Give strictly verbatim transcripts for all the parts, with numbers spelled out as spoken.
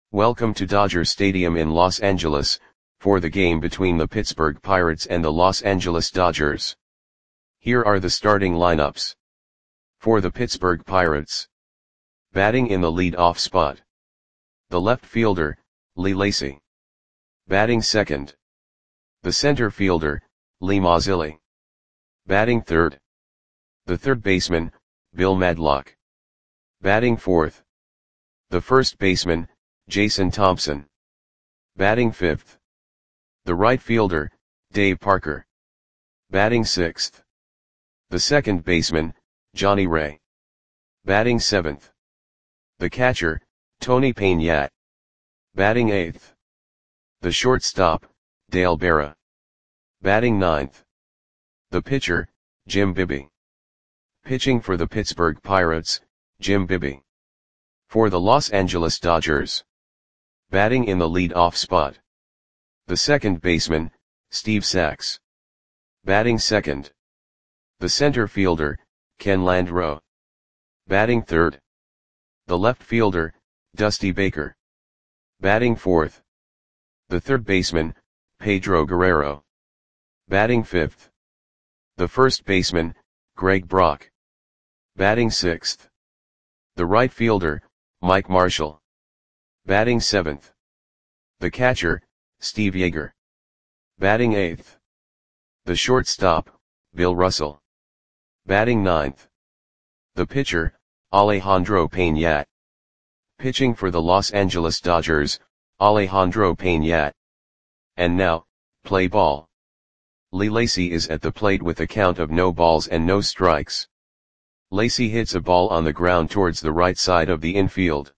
Welcome to Dodger Stadium in Los Angeles, for the game between the Pittsburgh Pirates and the Los Angeles Dodgers. Here are the starting lineups. For the Pittsburgh Pirates. Batting in the lead-off spot. The left fielder, Lee Lacy. Batting second. The center fielder, Lee Mazzilli. Batting third. The third baseman, Bill Madlock. Batting fourth. The first baseman, Jason Thompson. Batting fifth. The right fielder, Dave Parker. Batting sixth. The second baseman, Johnny Ray. Batting seventh. The catcher, Tony Peñate. Batting eighth. The shortstop, Dale Berra. Batting ninth. The pitcher, Jim Bibby. Pitching for the Pittsburgh Pirates, Jim Bibby. For the Los Angeles Dodgers. Batting in the lead-off spot. The second baseman, Steve Sax. Batting second. The center fielder, Ken Landreaux. Batting third. The left fielder, Dusty Baker. Batting fourth. The third baseman, Pedro Guerrero. Batting fifth. The first baseman, Greg Brock. Batting sixth. The right fielder, Mike Marshall. Batting seventh. The catcher, Steve Yeager. Batting eighth. The shortstop, Bill Russell. Batting ninth. The pitcher, Alejandro Peñate. Pitching for the Los Angeles Dodgers, Alejandro Peñate. And now, play ball. Lee Lacy is at the plate with a count of no balls and no strikes. Lacy hits a ball on the ground towards the right side of the infield.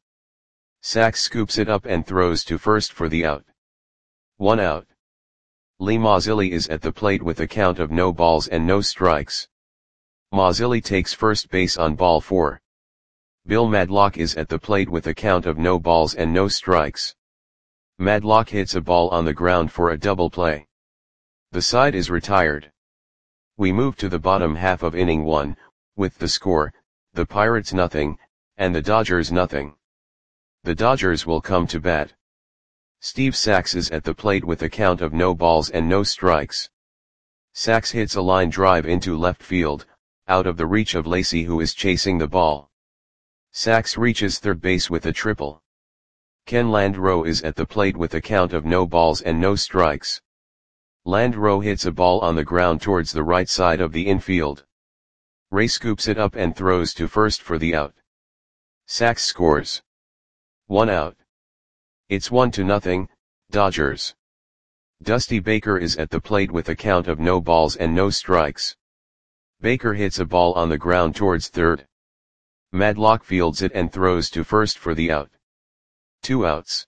Sax scoops it up and throws to first for the out. One out. Lee Mazzilli is at the plate with a count of no balls and no strikes. Mazzilli takes first base on ball four. Bill Madlock is at the plate with a count of no balls and no strikes. Madlock hits a ball on the ground for a double play. The side is retired. We move to the bottom half of inning one, with the score, the Pirates nothing, and the Dodgers nothing. The Dodgers will come to bat. Steve Sax is at the plate with a count of no balls and no strikes. Sax hits a line drive into left field, out of the reach of Lacy, who is chasing the ball. Sax reaches third base with a triple. Ken Landreaux is at the plate with a count of no balls and no strikes. Landreaux hits a ball on the ground towards the right side of the infield. Ray scoops it up and throws to first for the out. Sax scores. One out. It's one to nothing, Dodgers. Dusty Baker is at the plate with a count of no balls and no strikes. Baker hits a ball on the ground towards third. Madlock fields it and throws to first for the out. Two outs.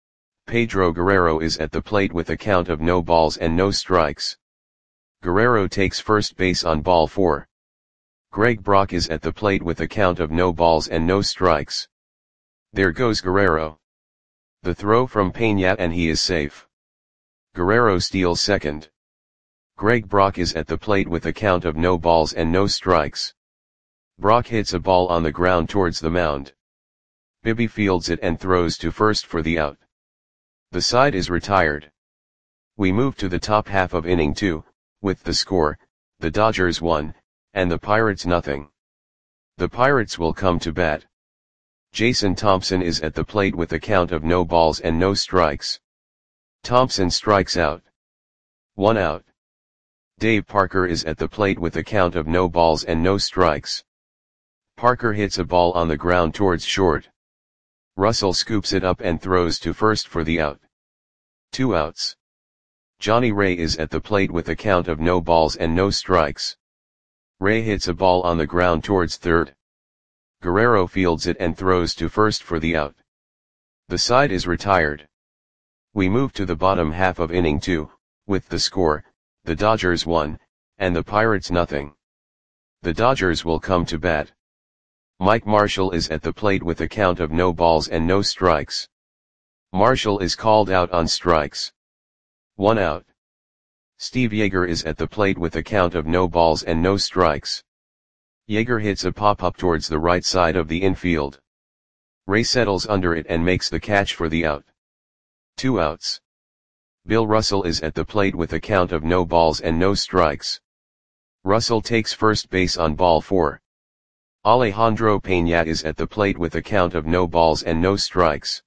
Pedro Guerrero is at the plate with a count of no balls and no strikes. Guerrero takes first base on ball four. Greg Brock is at the plate with a count of no balls and no strikes. There goes Guerrero. The throw from Peñate and he is safe. Guerrero steals second. Greg Brock is at the plate with a count of no balls and no strikes. Brock hits a ball on the ground towards the mound. Bibby fields it and throws to first for the out. The side is retired. We move to the top half of inning two, with the score, the Dodgers one, and the Pirates nothing. The Pirates will come to bat. Jason Thompson is at the plate with a count of no balls and no strikes. Thompson strikes out. One out. Dave Parker is at the plate with a count of no balls and no strikes. Parker hits a ball on the ground towards short. Russell scoops it up and throws to first for the out. Two outs. Johnny Ray is at the plate with a count of no balls and no strikes. Ray hits a ball on the ground towards third. Guerrero fields it and throws to first for the out. The side is retired. We move to the bottom half of inning two, with the score, the Dodgers one, and the Pirates nothing. The Dodgers will come to bat. Mike Marshall is at the plate with a count of no balls and no strikes. Marshall is called out on strikes. One out. Steve Yeager is at the plate with a count of no balls and no strikes. Yeager hits a pop-up towards the right side of the infield. Ray settles under it and makes the catch for the out. Two outs. Bill Russell is at the plate with a count of no balls and no strikes. Russell takes first base on ball four. Alejandro Peña is at the plate with a count of no balls and no strikes.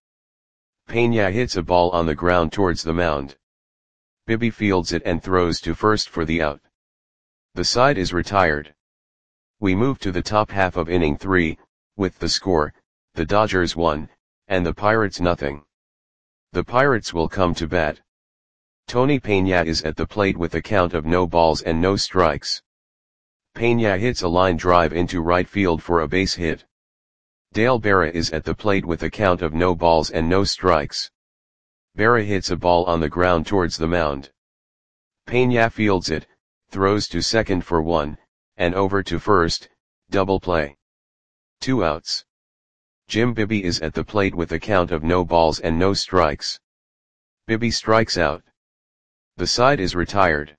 Peña hits a ball on the ground towards the mound. Bibby fields it and throws to first for the out. The side is retired. We move to the top half of inning three, with the score, the Dodgers one, and the Pirates nothing. The Pirates will come to bat. Tony Peña is at the plate with a count of no balls and no strikes. Peña hits a line drive into right field for a base hit. Dale Berra is at the plate with a count of no balls and no strikes. Berra hits a ball on the ground towards the mound. Peña fields it, throws to second for one, and over to first, double play. Two outs. Jim Bibby is at the plate with a count of no balls and no strikes. Bibby strikes out. The side is retired.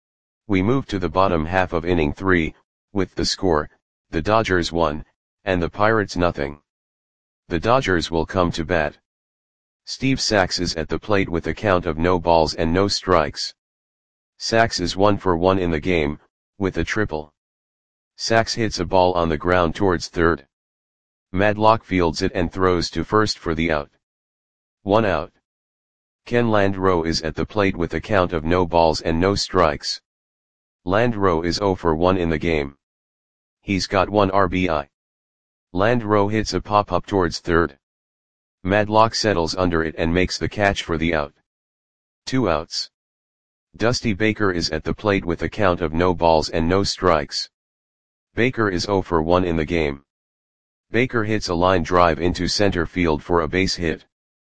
We move to the bottom half of inning three, with the score, the Dodgers one, and the Pirates nothing. The Dodgers will come to bat. Steve Sax is at the plate with a count of no balls and no strikes. Sax is one for one in the game, with a triple. Sax hits a ball on the ground towards third. Madlock fields it and throws to first for the out. One out. Ken Landreau is at the plate with a count of no balls and no strikes. Landreau is oh for one in the game. He's got one R B I. Landreau hits a pop-up towards third. Madlock settles under it and makes the catch for the out. Two outs. Dusty Baker is at the plate with a count of no balls and no strikes. Baker is oh for one in the game. Baker hits a line drive into center field for a base hit.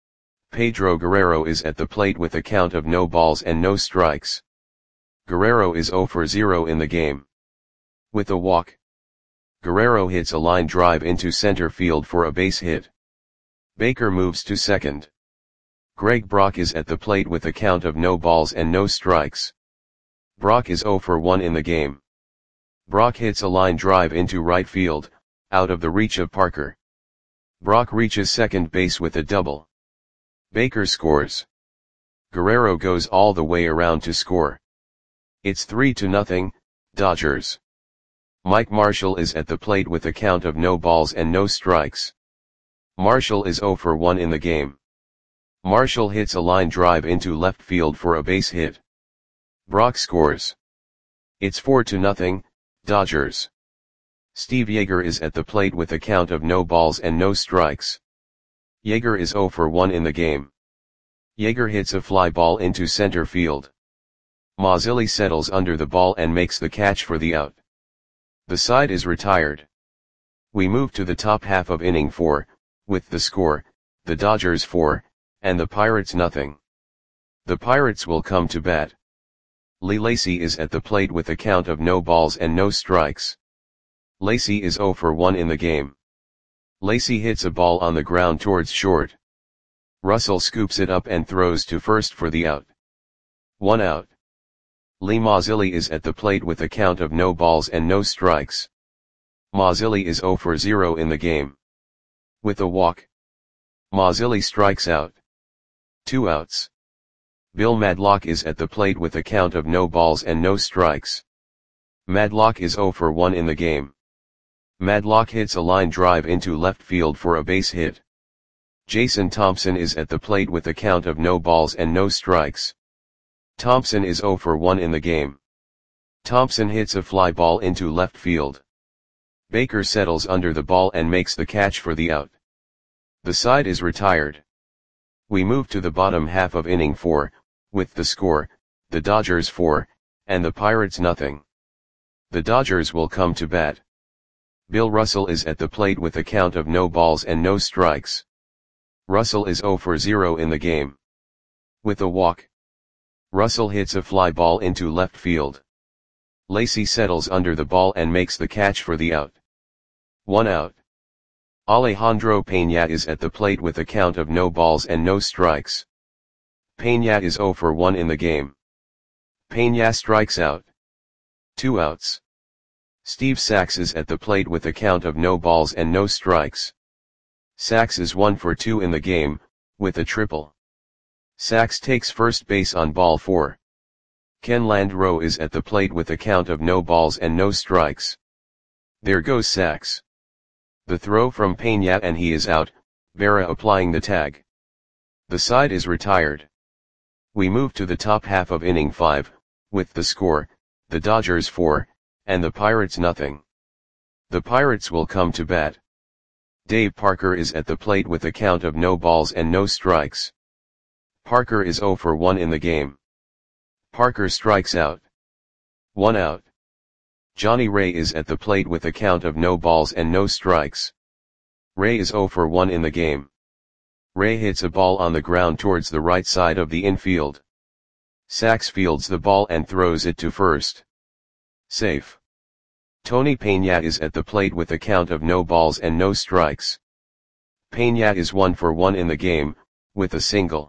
Pedro Guerrero is at the plate with a count of no balls and no strikes. Guerrero is oh for zero in the game. With a walk. Guerrero hits a line drive into center field for a base hit. Baker moves to second. Greg Brock is at the plate with a count of no balls and no strikes. Brock is oh for one in the game. Brock hits a line drive into right field, out of the reach of Parker. Brock reaches second base with a double. Baker scores. Guerrero goes all the way around to score. It's three to nothing, Dodgers. Mike Marshall is at the plate with a count of no balls and no strikes. Marshall is oh for one in the game. Marshall hits a line drive into left field for a base hit. Brock scores. It's four to nothing, Dodgers. Steve Yeager is at the plate with a count of no balls and no strikes. Yeager is oh for one in the game. Yeager hits a fly ball into center field. Mazzilli settles under the ball and makes the catch for the out. The side is retired. We move to the top half of inning four, with the score, the Dodgers four, and the Pirates nothing. The Pirates will come to bat. Lee Lacy is at the plate with a count of no balls and no strikes. Lacy is oh for one in the game. Lacy hits a ball on the ground towards short. Russell scoops it up and throws to first for the out. One out. Lee Mazzilli is at the plate with a count of no balls and no strikes. Mazzilli is oh for zero in the game. With a walk. Mazzilli strikes out. Two outs. Bill Madlock is at the plate with a count of no balls and no strikes. Madlock is oh for one in the game. Madlock hits a line drive into left field for a base hit. Jason Thompson is at the plate with a count of no balls and no strikes. Thompson is oh for one in the game. Thompson hits a fly ball into left field. Baker settles under the ball and makes the catch for the out. The side is retired. We move to the bottom half of inning four, with the score, the Dodgers four, and the Pirates nothing. The Dodgers will come to bat. Bill Russell is at the plate with a count of no balls and no strikes. Russell is oh for zero in the game. With a walk. Russell hits a fly ball into left field. Lacy settles under the ball and makes the catch for the out. One out. Alejandro Peña is at the plate with a count of no balls and no strikes. Peña is oh for one in the game. Peña strikes out. Two outs. Steve Sax is at the plate with a count of no balls and no strikes. Sachs is one for two in the game, with a triple. Sachs takes first base on ball four. Ken Landreau is at the plate with a count of no balls and no strikes. There goes Sachs. The throw from Peña and he is out, Vera applying the tag. The side is retired. We move to the top half of inning five, with the score, the Dodgers four, and the Pirates nothing. The Pirates will come to bat. Dave Parker is at the plate with a count of no balls and no strikes. Parker is zero for one in the game. Parker strikes out. One out. Johnny Ray is at the plate with a count of no balls and no strikes. Ray is zero for one in the game. Ray hits a ball on the ground towards the right side of the infield. Sachs fields the ball and throws it to first. Safe. Tony Peña is at the plate with a count of no balls and no strikes. Peña is one for one in the game, with a single.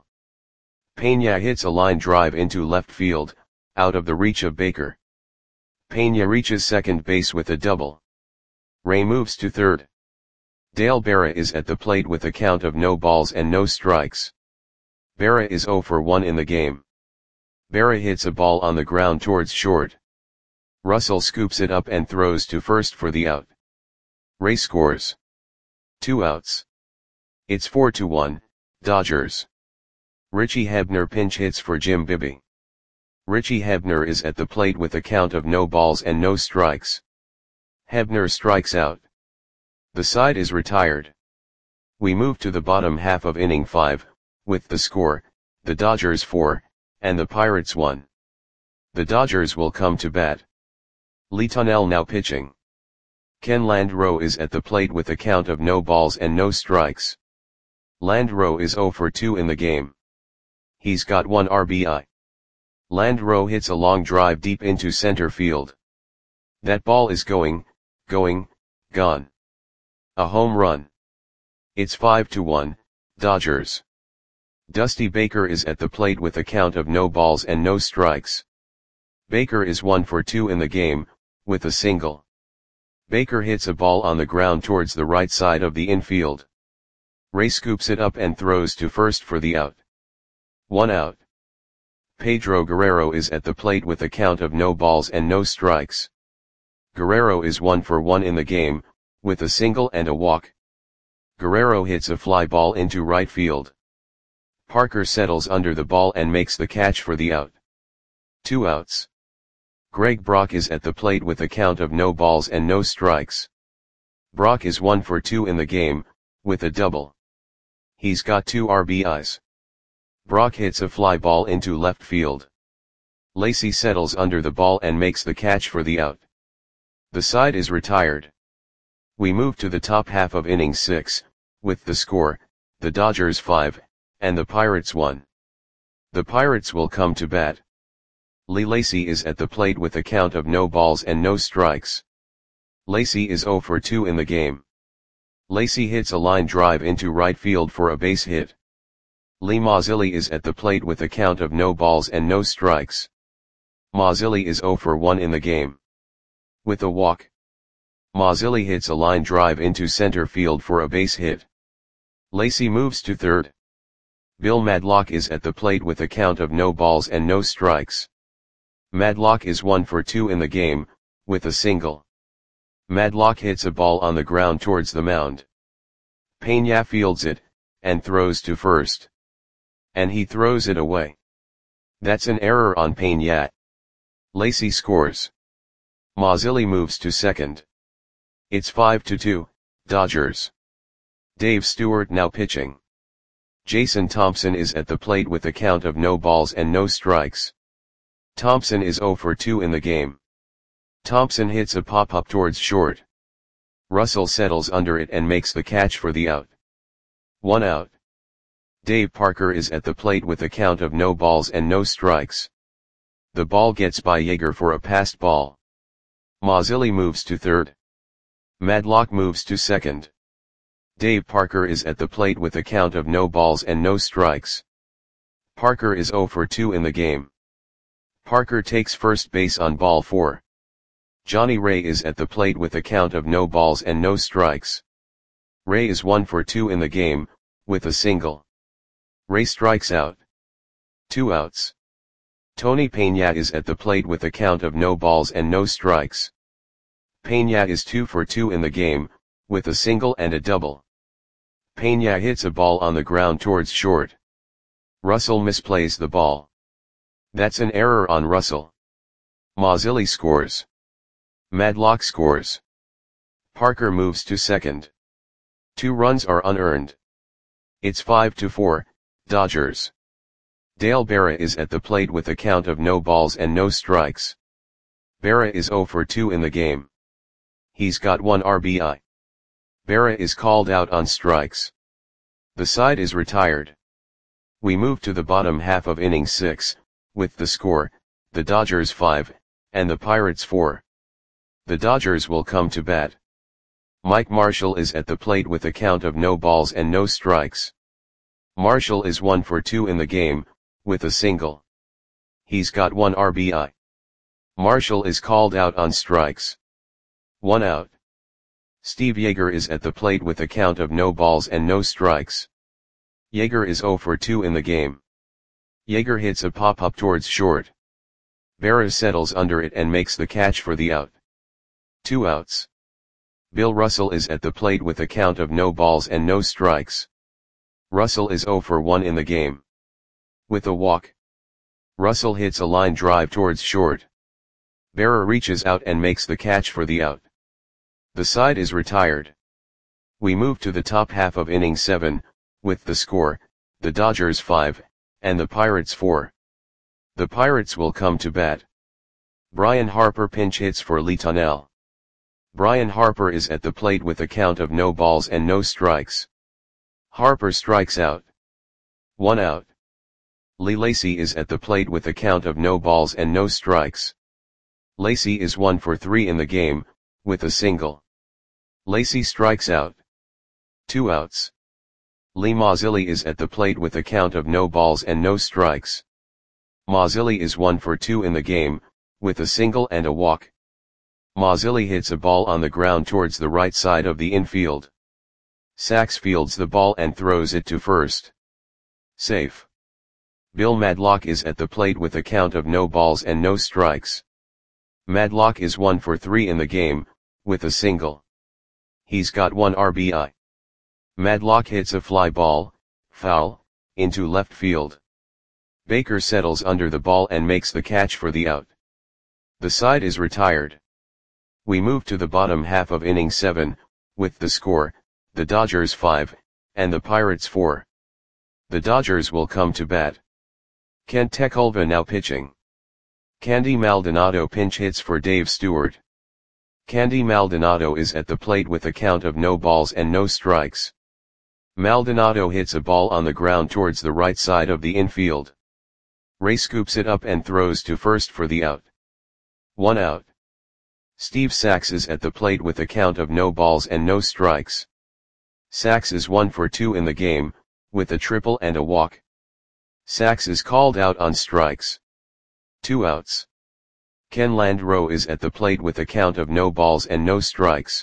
Peña hits a line drive into left field, out of the reach of Baker. Peña reaches second base with a double. Ray moves to third. Dale Berra is at the plate with a count of no balls and no strikes. Berra is zero for one in the game. Berra hits a ball on the ground towards short. Russell scoops it up and throws to first for the out. Ray scores. Two outs. It's four to one, Dodgers. Richie Hebner pinch hits for Jim Bibby. Richie Hebner is at the plate with a count of no balls and no strikes. Hebner strikes out. The side is retired. We move to the bottom half of inning five, with the score, the Dodgers four, and the Pirates one. The Dodgers will come to bat. Lee Tunnell now pitching. Ken Landreau is at the plate with a count of no balls and no strikes. Landreau is zero for two in the game. He's got one R B I. Landreau hits a long drive deep into center field. That ball is going, going, gone. A home run. It's five to one, Dodgers. Dusty Baker is at the plate with a count of no balls and no strikes. Baker is one for two in the game, with a single. Baker hits a ball on the ground towards the right side of the infield. Ray scoops it up and throws to first for the out. One out. Pedro Guerrero is at the plate with a count of no balls and no strikes. Guerrero is one for one in the game, with a single and a walk. Guerrero hits a fly ball into right field. Parker settles under the ball and makes the catch for the out. Two outs. Greg Brock is at the plate with a count of no balls and no strikes. Brock is one for two in the game, with a double. He's got two R B Is. Brock hits a fly ball into left field. Lacy settles under the ball and makes the catch for the out. The side is retired. We move to the top half of inning six, with the score, the Dodgers five, and the Pirates one. The Pirates will come to bat. Lee Lacy is at the plate with a count of no balls and no strikes. Lacy is zero for two in the game. Lacy hits a line drive into right field for a base hit. Lee Mazzilli is at the plate with a count of no balls and no strikes. Mazzilli is zero for one in the game. With a walk. Mazzilli hits a line drive into center field for a base hit. Lacy moves to third. Bill Madlock is at the plate with a count of no balls and no strikes. Madlock is one for two in the game, with a single. Madlock hits a ball on the ground towards the mound. Peña fields it, and throws to first. And he throws it away. That's an error on Peña. Lacy scores. Mazzilli moves to second. It's five to two, Dodgers. Dave Stewart now pitching. Jason Thompson is at the plate with a count of no balls and no strikes. Thompson is zero for two in the game. Thompson hits a pop-up towards short. Russell settles under it and makes the catch for the out. One out. Dave Parker is at the plate with a count of no balls and no strikes. The ball gets by Yeager for a passed ball. Mazzilli moves to third. Madlock moves to second. Dave Parker is at the plate with a count of no balls and no strikes. Parker is zero for two in the game. Parker takes first base on ball four. Johnny Ray is at the plate with a count of no balls and no strikes. Ray is one for two in the game, with a single. Ray strikes out. Two outs. Tony Peña is at the plate with a count of no balls and no strikes. Peña is two for two in the game, with a single and a double. Peña hits a ball on the ground towards short. Russell misplays the ball. That's an error on Russell. Mazzilli scores. Madlock scores. Parker moves to second. Two runs are unearned. It's five to four, Dodgers. Dale Berra is at the plate with a count of no balls and no strikes. Berra is oh for two in the game. He's got one R B I. Berra is called out on strikes. The side is retired. We move to the bottom half of inning six, with the score, the Dodgers five, and the Pirates four. The Dodgers will come to bat. Mike Marshall is at the plate with a count of no balls and no strikes. Marshall is one for two in the game, with a single. He's got one R B I. Marshall is called out on strikes. One out. Steve Yeager is at the plate with a count of no balls and no strikes. Yeager is oh for two in the game. Yeager hits a pop-up towards short. Berra settles under it and makes the catch for the out. Two outs. Bill Russell is at the plate with a count of no balls and no strikes. Russell is oh for one in the game. With a walk. Russell hits a line drive towards short. Berra reaches out and makes the catch for the out. The side is retired. We move to the top half of inning seven, with the score, the Dodgers five, and the Pirates four. The Pirates will come to bat. Brian Harper pinch hits for Lee Tunnell. Brian Harper is at the plate with a count of no balls and no strikes. Harper strikes out. One out. Lee Lacy is at the plate with a count of no balls and no strikes. Lacy is one for three in the game, with a single. Lacy strikes out. Two outs. Lee Mazzilli is at the plate with a count of no balls and no strikes. Mazzilli is one for two in the game, with a single and a walk. Mazzilli hits a ball on the ground towards the right side of the infield. Sachs fields the ball and throws it to first. Safe. Bill Madlock is at the plate with a count of no balls and no strikes. Madlock is one for three in the game, with a single. He's got one R B I. Madlock hits a fly ball, foul, into left field. Baker settles under the ball and makes the catch for the out. The side is retired. We move to the bottom half of inning seven, with the score, the Dodgers five, and the Pirates four. The Dodgers will come to bat. Kent Tekulve now pitching. Candy Maldonado pinch hits for Dave Stewart. Candy Maldonado is at the plate with a count of no balls and no strikes. Maldonado hits a ball on the ground towards the right side of the infield. Ray scoops it up and throws to first for the out. One out. Steve Sachs is at the plate with a count of no balls and no strikes. Sachs is one for two in the game, with a triple and a walk. Sachs is called out on strikes. Two outs. Ken Landreau is at the plate with a count of no balls and no strikes.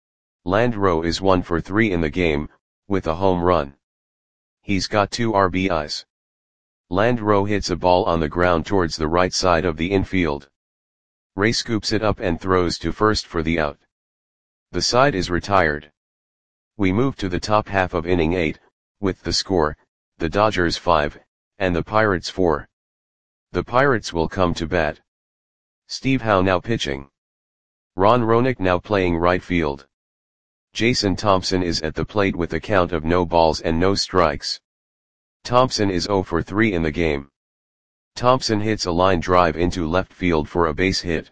Landreau is one for three in the game, with a home run. He's got two R B Is. Landreau hits a ball on the ground towards the right side of the infield. Ray scoops it up and throws to first for the out. The side is retired. We move to the top half of inning eight, with the score, the Dodgers five, and the Pirates four. The Pirates will come to bat. Steve Howe now pitching. Ron Roenick now playing right field. Jason Thompson is at the plate with a count of no balls and no strikes. Thompson is oh for three in the game. Thompson hits a line drive into left field for a base hit.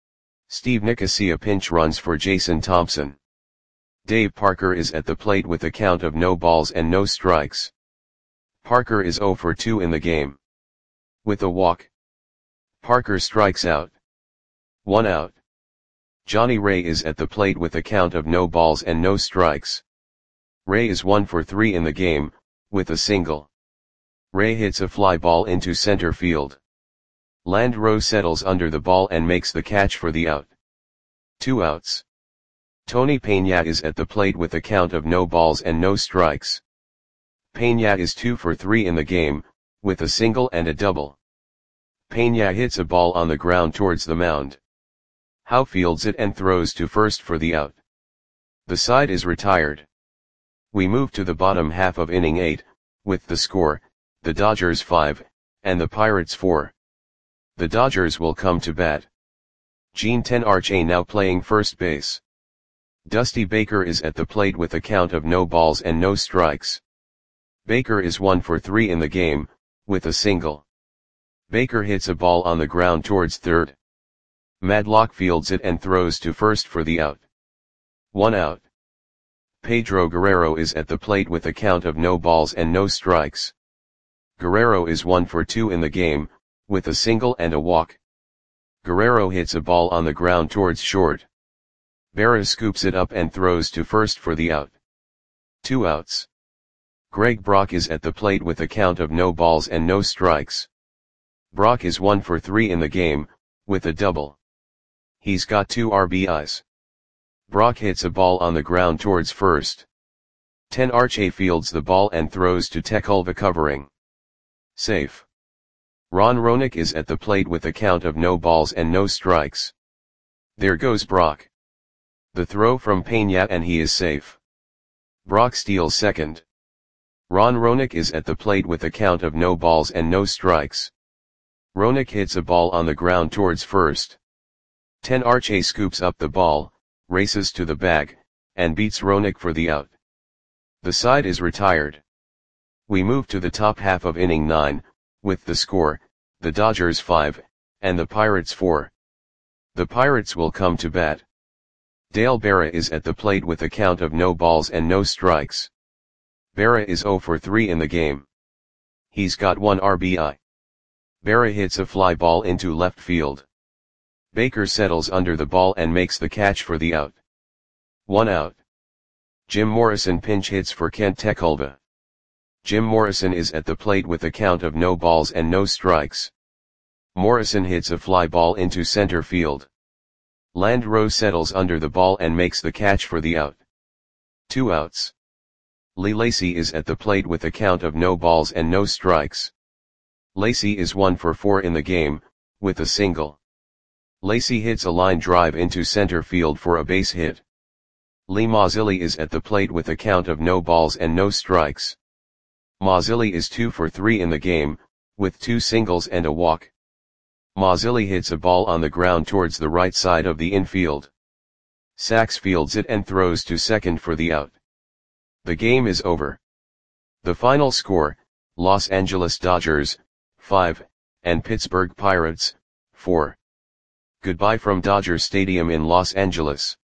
Steve Nicosia pinch runs for Jason Thompson. Dave Parker is at the plate with a count of no balls and no strikes. Parker is oh for two in the game. With a walk. Parker strikes out. One out. Johnny Ray is at the plate with a count of no balls and no strikes. Ray is one for three in the game, with a single. Ray hits a fly ball into center field. Landreau settles under the ball and makes the catch for the out. Two outs. Tony Peña is at the plate with a count of no balls and no strikes. Peña is two for three in the game, with a single and a double. Peña hits a ball on the ground towards the mound. Howe fields it and throws to first for the out. The side is retired. We move to the bottom half of inning eight, with the score, the Dodgers five, and the Pirates four. The Dodgers will come to bat. Gene Tenarche now playing first base. Dusty Baker is at the plate with a count of no balls and no strikes. Baker is one for three in the game, with a single. Baker hits a ball on the ground towards third. Madlock fields it and throws to first for the out. One out. Pedro Guerrero is at the plate with a count of no balls and no strikes. Guerrero is one for two in the game, with a single and a walk. Guerrero hits a ball on the ground towards short. Berra scoops it up and throws to first for the out. Two outs. Greg Brock is at the plate with a count of no balls and no strikes. Brock is one for three in the game, with a double. He's got two R B Is. Brock hits a ball on the ground towards first. Tenarche fields the ball and throws to Tekulve covering. Safe. Ron Roenick is at the plate with a count of no balls and no strikes. There goes Brock. The throw from Peña and he is safe. Brock steals second. Ron Roenick is at the plate with a count of no balls and no strikes. Roenick hits a ball on the ground towards first. Tenarche scoops up the ball, races to the bag, and beats Roenick for the out. The side is retired. We move to the top half of inning nine, with the score, the Dodgers five, and the Pirates four. The Pirates will come to bat. Dale Berra is at the plate with a count of no balls and no strikes. Berra is zero for three in the game. He's got one R B I. Berra hits a fly ball into left field. Baker settles under the ball and makes the catch for the out. One out. Jim Morrison pinch hits for Kent Tekulve. Jim Morrison is at the plate with a count of no balls and no strikes. Morrison hits a fly ball into center field. Landreau settles under the ball and makes the catch for the out. Two outs. Lee Lacy is at the plate with a count of no balls and no strikes. Lacy is one for four in the game, with a single. Lacy hits a line drive into center field for a base hit. Lee Mazzilli is at the plate with a count of no balls and no strikes. Mazzilli is two for three in the game, with two singles and a walk. Mazzilli hits a ball on the ground towards the right side of the infield. Sachs fields it and throws to second for the out. The game is over. The final score, Los Angeles Dodgers, five, and Pittsburgh Pirates, four. Goodbye from Dodger Stadium in Los Angeles.